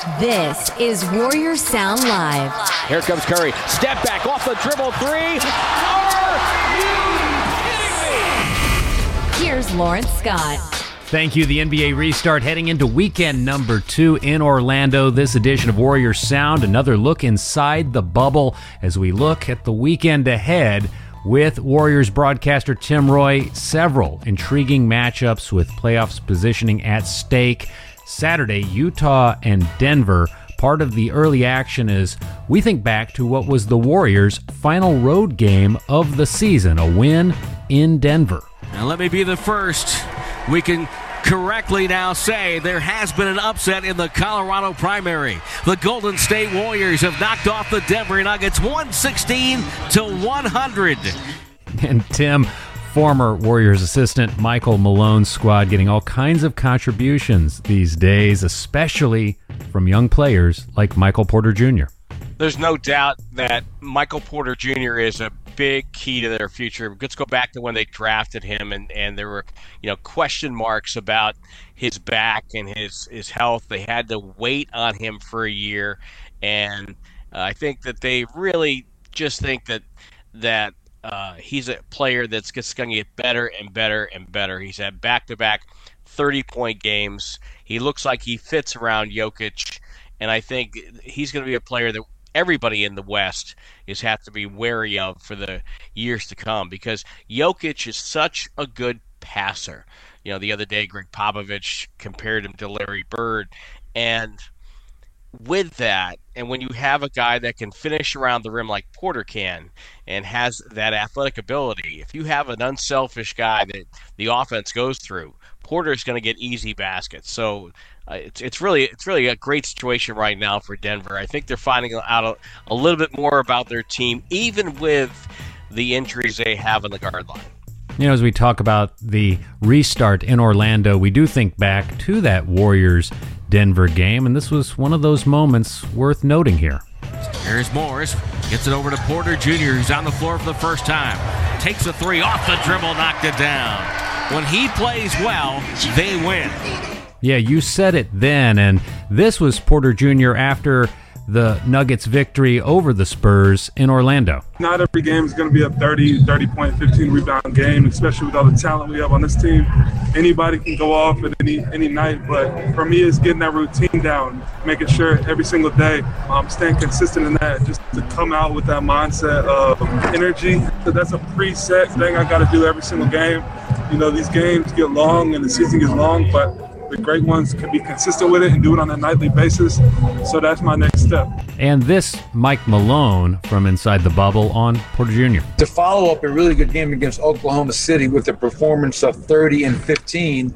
This is Warriors Sound Live. Here comes Curry. Step back off the dribble three. Are you kidding me? Here's Lawrence Scott. Thank you. The NBA restart heading into weekend number 2 in Orlando. This edition of Warriors Sound, another look inside the bubble as we look at the weekend ahead with Warriors broadcaster Tim Roye. Several intriguing matchups with playoffs positioning at stake. Saturday, Utah and Denver. Part of the early action is we think back to what was the Warriors' final road game of the season, a win in Denver. Now let me be the first. We can correctly now say there has been an upset in the Colorado primary. The Golden State Warriors have knocked off the Denver Nuggets 116-100. And Tim, former Warriors assistant Michael Malone's squad getting all kinds of contributions these days, especially from young players like Michael Porter Jr. There's no doubt that Michael Porter Jr. is a big key to their future. Let's go back to when they drafted him, and there were, question marks about his back and his health. They had to wait on him for a year, and I think that they really just think that he's a player that's just going to get better and better and better. He's had back-to-back 30-point games. He looks like he fits around Jokic, and I think he's going to be a player that everybody in the West have to be wary of for the years to come, because Jokic is such a good passer. The other day, Greg Popovich compared him to Larry Bird, and with that, and when you have a guy that can finish around the rim like Porter can and has that athletic ability, if you have an unselfish guy that the offense goes through, Porter's going to get easy baskets. So it's really a great situation right now for Denver. I think they're finding out a little bit more about their team, even with the injuries they have on the guard line. As we talk about the restart in Orlando, we do think back to that Warriors-Denver game, and this was one of those moments worth noting here. Here's Morris, gets it over to Porter Jr., who's on the floor for the first time. Takes a three off the dribble, knocked it down. When he plays well, they win. Yeah, you said it then, and this was Porter Jr. after the Nuggets' victory over the Spurs in Orlando. Not every game is going to be a 30-point, 15-rebound game, especially with all the talent we have on this team. Anybody can go off at any night, but for me, it's getting that routine down, making sure every single day I'm staying consistent in that, just to come out with that mindset of energy. So that's a preset thing I got to do every single game. These games get long and the season gets long, but the great ones can be consistent with it and do it on a nightly basis. So that's my next step. And this Mike Malone from Inside the Bubble on Porter Jr. To follow up a really good game against Oklahoma City with a performance of 30 and 15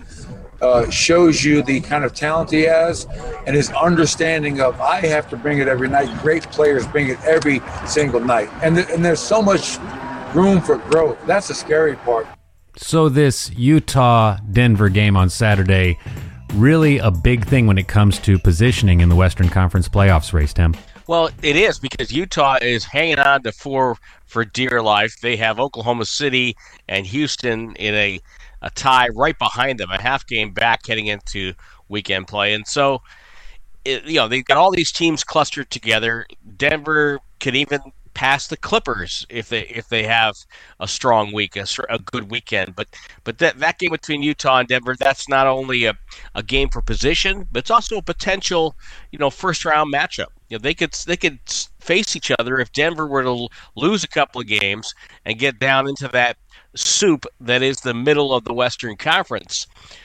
shows you the kind of talent he has and his understanding of I have to bring it every night. Great players bring it every single night. And there's so much room for growth. That's the scary part. So this Utah-Denver game on Saturday, really a big thing when it comes to positioning in the Western Conference playoffs race, Tim. Well, it is, because Utah is hanging on to 4 for dear life. They have Oklahoma City and Houston in a tie right behind them, a half game back heading into weekend play. And so, they've got all these teams clustered together. Denver could even pass the Clippers if they have a strong week, a good weekend. But that game between Utah and Denver, that's not only a game for position, but it's also a potential, first round matchup. They could face each other if Denver were to lose a couple of games and get down into that soup that is the middle of the Western Conference.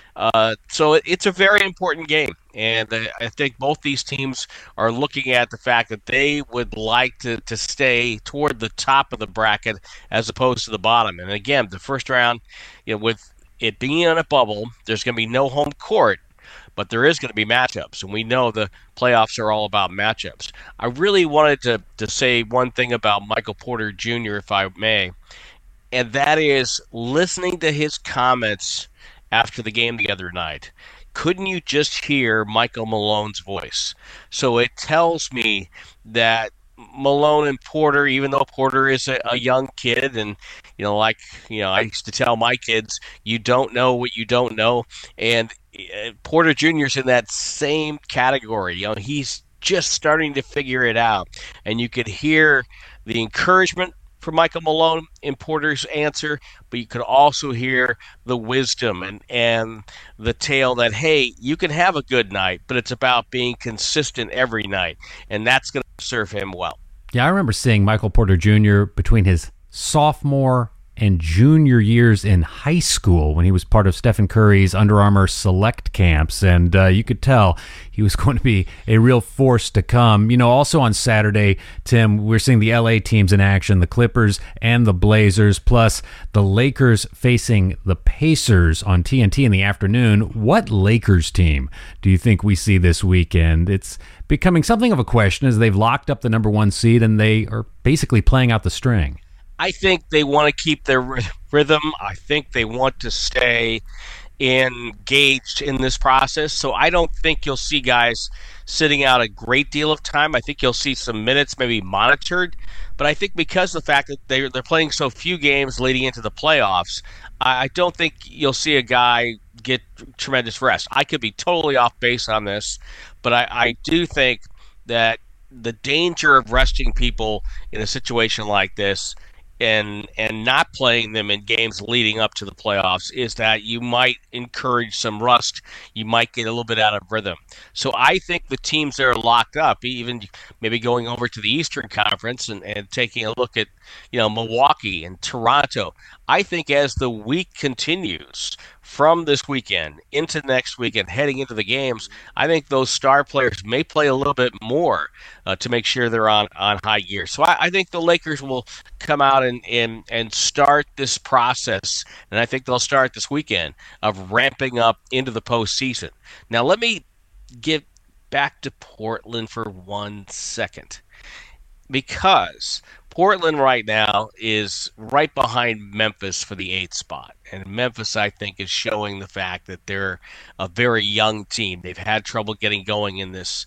So it's a very important game, and I think both these teams are looking at the fact that they would like to stay toward the top of the bracket as opposed to the bottom. And again, the first round, with it being on a bubble, there's going to be no home court, but there is going to be matchups, and we know the playoffs are all about matchups. I really wanted to say one thing about Michael Porter Jr., if I may, and that is listening to his comments after the game the other night. Couldn't you just hear Michael Malone's voice? So it tells me that Malone and Porter, even though Porter is a young kid, and I used to tell my kids, you don't know what you don't know, and Porter Jr.'s in that same category. He's just starting to figure it out, and you could hear the encouragement from Michael Malone in Porter's answer, but you could also hear the wisdom and the tale that, hey, you can have a good night, but it's about being consistent every night, and that's going to serve him well. Yeah, I remember seeing Michael Porter Jr. between his sophomore and junior years in high school when he was part of Stephen Curry's Under Armour select camps, and you could tell he was going to be a real force to come. Also on Saturday, Tim, we're seeing the LA teams in action, the Clippers and the Blazers, plus the Lakers facing the Pacers on TNT in the afternoon. What Lakers team do you think we see this weekend? It's becoming something of a question as they've locked up the number 1 seed and they are basically playing out the string. I think they want to keep their rhythm. I think they want to stay engaged in this process. So I don't think you'll see guys sitting out a great deal of time. I think you'll see some minutes maybe monitored. But I think because of the fact that they're playing so few games leading into the playoffs, I don't think you'll see a guy get tremendous rest. I could be totally off base on this, but I do think that the danger of resting people in a situation like this and not playing them in games leading up to the playoffs is that you might encourage some rust. You might get a little bit out of rhythm. So I think the teams that are locked up, even maybe going over to the Eastern Conference and taking a look at Milwaukee and Toronto, I think as the week continues from this weekend into next weekend, heading into the games, I think those star players may play a little bit more to make sure they're on high gear. So I think the Lakers will come out and start this process, and I think they'll start this weekend of ramping up into the postseason. Now let me get back to Portland for 1 second, because Portland right now is right behind Memphis for the 8th spot. And Memphis, I think, is showing the fact that they're a very young team. They've had trouble getting going in this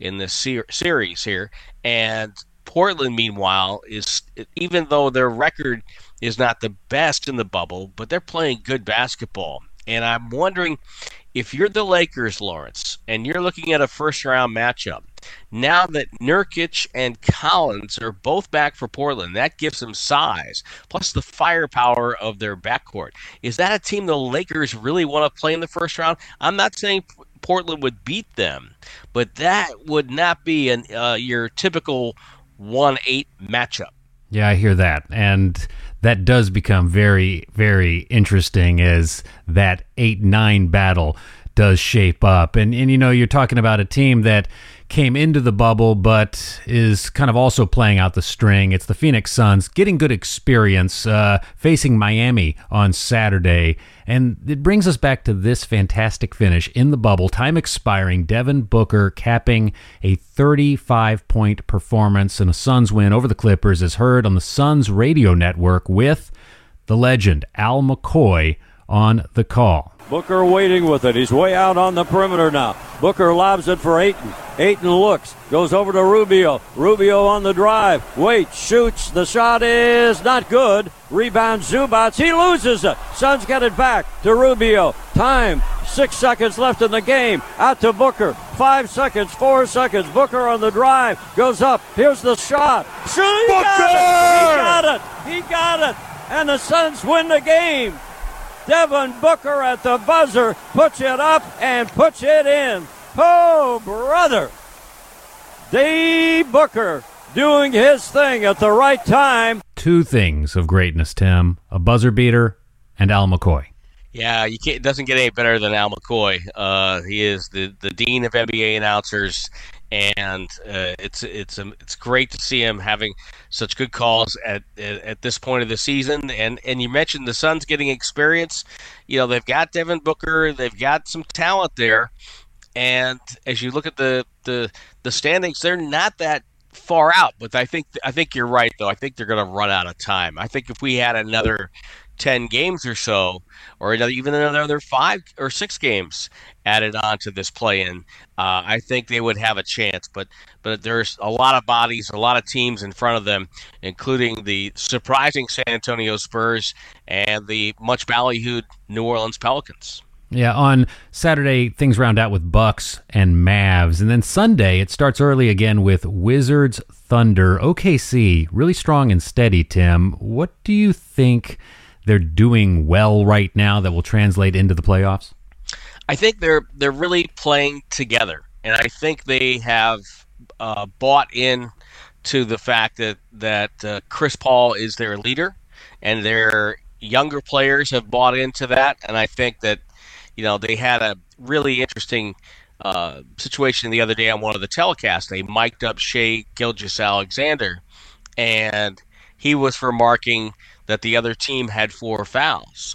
series here. And Portland, meanwhile, is, even though their record is not the best in the bubble, but they're playing good basketball. And I'm wondering, if you're the Lakers, Lawrence, and you're looking at a first-round matchup, now that Nurkic and Collins are both back for Portland, that gives them size, plus the firepower of their backcourt. Is that a team the Lakers really want to play in the first round? I'm not saying Portland would beat them, but that would not be your typical 1-8 matchup. Yeah, I hear that. And that does become very, very interesting as that 8-9 battle does shape up. And you're talking about a team that came into the bubble but is kind of also playing out the string. It's the Phoenix Suns getting good experience facing Miami on Saturday. And it brings us back to this fantastic finish in the bubble. Time expiring, Devin Booker capping a 35-point performance and a Suns win over the Clippers is heard on the Suns radio network with the legend Al McCoy on the call. Booker waiting with it. He's way out on the perimeter now. Booker lobs it for Ayton. Ayton looks, goes over to Rubio. Rubio on the drive. Waits, shoots. The shot is not good. Rebound Zubats. He loses it. Suns get it back to Rubio. Time, 6 seconds left in the game. Out to Booker. 5 seconds, 4 seconds. Booker on the drive. Goes up. Here's the shot. Shoot! He got it! He got it! And the Suns win the game. Devin Booker at the buzzer puts it up and puts it in. Oh, brother. D. Booker doing his thing at the right time. Two things of greatness, Tim. A buzzer beater and Al McCoy. Yeah, it doesn't get any better than Al McCoy. He is the dean of NBA announcers, and it's great to see him having such good calls at this point of the season. And you mentioned the Suns getting experience. They've got Devin Booker, they've got some talent there, and as you look at the standings, they're not that far out, but I think you're right though. I think they're going to run out of time. I think if we had another 10 games or so, or even another 5 or 6 games added on to this play-in, I think they would have a chance. But there's a lot of bodies, a lot of teams in front of them, including the surprising San Antonio Spurs and the much ballyhooed New Orleans Pelicans. Yeah, on Saturday, things round out with Bucks and Mavs. And then Sunday, it starts early again with Wizards, Thunder. OKC, really strong and steady, Tim. What do you think they're doing well right now that will translate into the playoffs? I think they're really playing together. And I think they have bought in to the fact that Chris Paul is their leader, and their younger players have bought into that. And I think that they had a really interesting situation the other day on one of the telecasts. They mic'd up Shai Gilgeous-Alexander, and he was remarking that the other team had 4 fouls.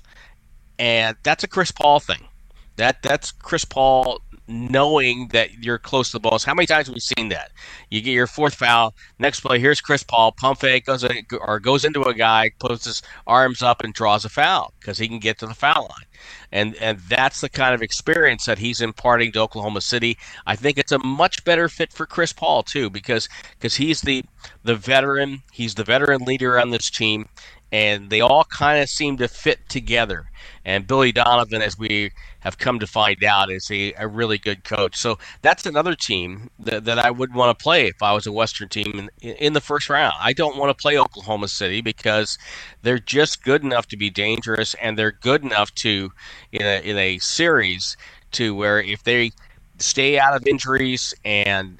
And that's a Chris Paul thing. That's Chris Paul knowing that you're close to the ball. So how many times have we seen that? You get your 4th foul, next play, here's Chris Paul, pump fake, goes into a guy, puts his arms up and draws a foul because he can get to the foul line. And that's the kind of experience that he's imparting to Oklahoma City. I think it's a much better fit for Chris Paul, too, because he's the veteran. He's the veteran leader on this team, and they all kind of seem to fit together. And Billy Donovan, as we have come to find out, is a really good coach. So that's another team that I would want to play if I was a Western team in the first round. I don't want to play Oklahoma City because they're just good enough to be dangerous, and they're good enough to, in a series, to where if they stay out of injuries and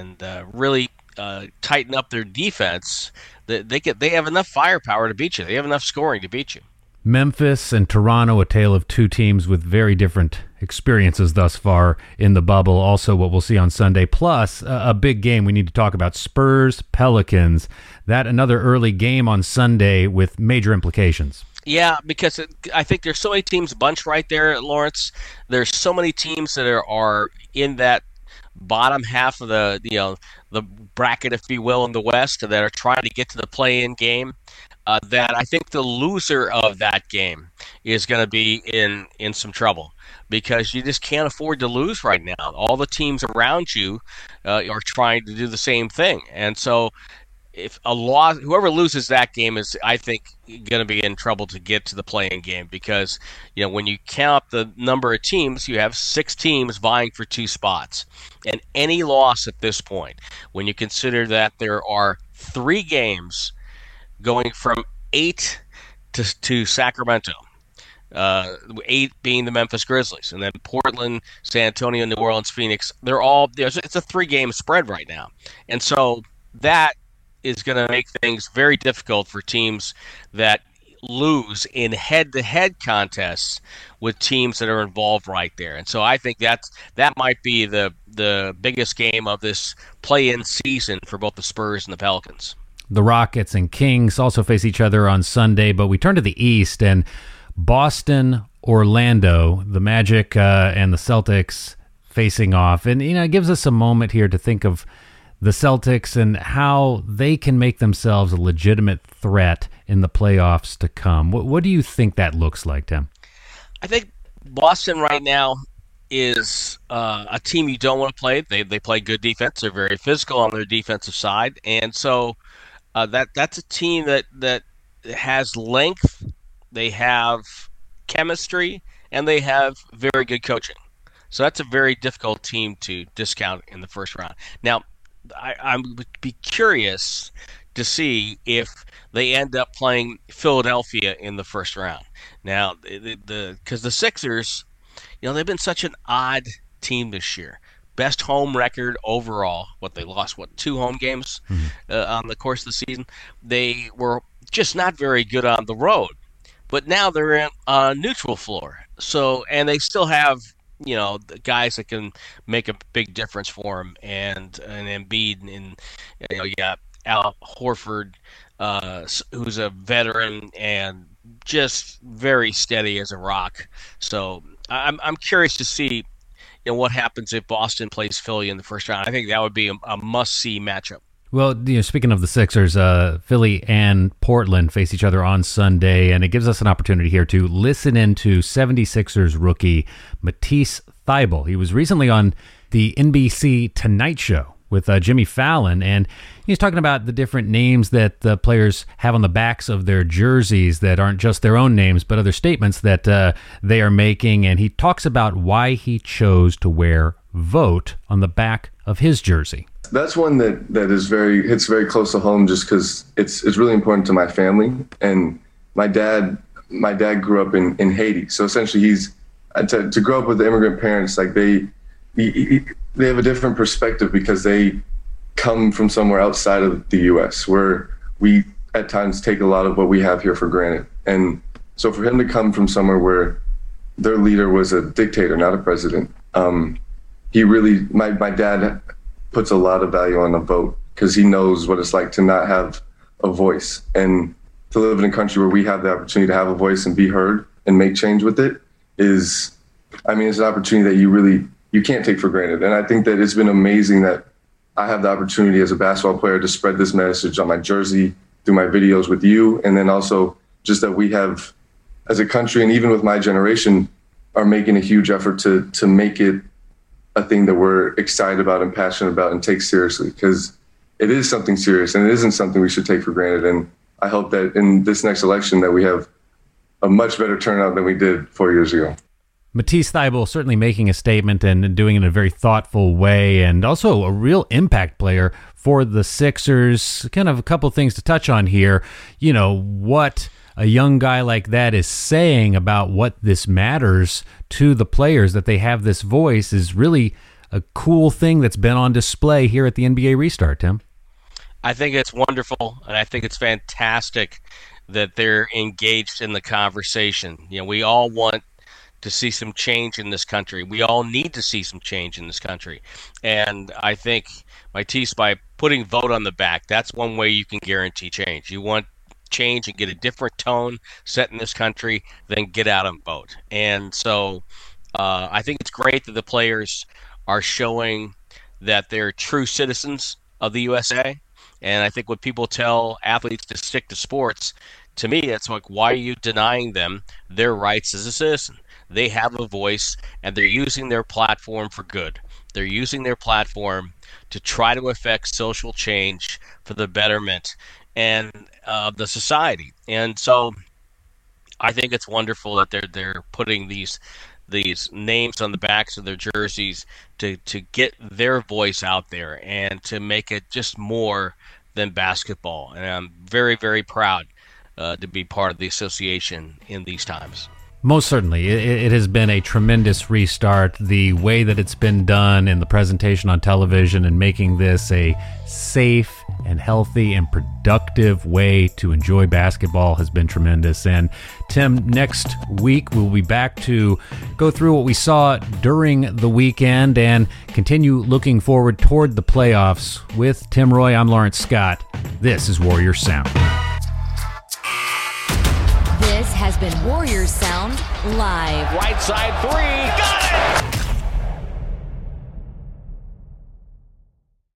really tighten up their defense, they have enough firepower to beat you. They have enough scoring to beat you. Memphis and Toronto, a tale of two teams with very different experiences thus far in the bubble. Also what we'll see on Sunday, plus a big game we need to talk about, Spurs, Pelicans. That another early game on Sunday with major implications. Yeah, because I think there's so many teams bunched right there, Lawrence. There's so many teams that are in that bottom half of the bracket, if you will, in the West, that are trying to get to the play-in game. That I think the loser of that game is going to be in some trouble, because you just can't afford to lose right now. All the teams around you are trying to do the same thing, and so if whoever loses that game is, I think, going to be in trouble to get to the play-in game, because when you count the number of teams, you have 6 teams vying for 2 spots, and any loss at this point, when you consider that there are 3 games going from 8 to Sacramento, 8 being the Memphis Grizzlies, and then Portland, San Antonio, New Orleans, Phoenix. It's a 3-game spread right now, and so that is going to make things very difficult for teams that lose in head-to-head contests with teams that are involved right there. And so I think that might be the biggest game of this play-in season for both the Spurs and the Pelicans. The Rockets and Kings also face each other on Sunday, but we turn to the East, and Boston, Orlando, the Magic and the Celtics facing off. And, it gives us a moment here to think of the Celtics and how they can make themselves a legitimate threat in the playoffs to come. What do you think that looks like, Tim? I think Boston right now is a team you don't want to play. They play good defense. They're very physical on their defensive side, and so that's a team that has length, they have chemistry, and they have very good coaching. So that's a very difficult team to discount in the first round. Now, I would be curious to see if they end up playing Philadelphia in the first round. Now, because the Sixers, they've been such an odd team this year. Best home record overall. They lost 2 home games on the course of the season. They were just not very good on the road, but now they're in a neutral floor. So, and they still have the guys that can make a big difference for them, and Embiid, and you got Al Horford, who's a veteran and just very steady as a rock. So I'm curious to see what happens if Boston plays Philly in the first round. I think that would be a must-see matchup. Well, speaking of the Sixers, Philly and Portland face each other on Sunday, and it gives us an opportunity here to listen into 76ers rookie Matisse Thybulle. He was recently on the NBC Tonight Show with Jimmy Fallon, and he's talking about the different names that the players have on the backs of their jerseys that aren't just their own names, but other statements that they are making, and he talks about why he chose to wear VOTE on the back of his jersey. That's one that hits very close to home, just because it's really important to my family. And my dad grew up in Haiti, so essentially he's to grow up with the immigrant parents. Like they have a different perspective because they come from somewhere outside of the U.S. where we at times take a lot of what we have here for granted. And so for him to come from somewhere where their leader was a dictator, not a president, my dad puts a lot of value on the vote because he knows what it's like to not have a voice, and to live in a country where we have the opportunity to have a voice and be heard and make change with it it's an opportunity that you can't take for granted. And I think that it's been amazing that I have the opportunity as a basketball player to spread this message on my jersey, through my videos with you, and then also just that we have, as a country and even with my generation, are making a huge effort to make it a thing that we're excited about and passionate about and take seriously, because it is something serious and it isn't something we should take for granted. And I hope that in this next election that we have a much better turnout than we did 4 years ago. Matisse Thybulle certainly making a statement and doing it in a very thoughtful way, and also a real impact player for the Sixers. Kind of a couple things to touch on here. What a young guy like that is saying about what this matters to the players, that they have this voice, is really a cool thing that's been on display here at the NBA Restart, Tim. I think it's wonderful, and I think it's fantastic that they're engaged in the conversation. We all want to see some change in this country. We all need to see some change in this country. And I think, Matisse, by putting VOTE on the back, that's one way you can guarantee change. You want change and get a different tone set in this country, then get out and vote. And so I think it's great that the players are showing that they're true citizens of the USA. And I think when people tell athletes to stick to sports, to me, it's like, why are you denying them their rights as a citizen? They have a voice, and they're using their platform for good. They're using their platform to try to affect social change for the betterment and the society. And so I think it's wonderful that they're putting these names on the backs of their jerseys to get their voice out there and to make it just more than basketball. And I'm very, very proud to be part of the association in these times. Most certainly. It has been a tremendous restart. The way that it's been done in the presentation on television and making this a safe and healthy and productive way to enjoy basketball has been tremendous. And Tim, next week we'll be back to go through what we saw during the weekend and continue looking forward toward the playoffs. With Tim Roye, I'm Lawrence Scott. This is Warrior Sound. This has been Warrior Sound Live. Right side three. Got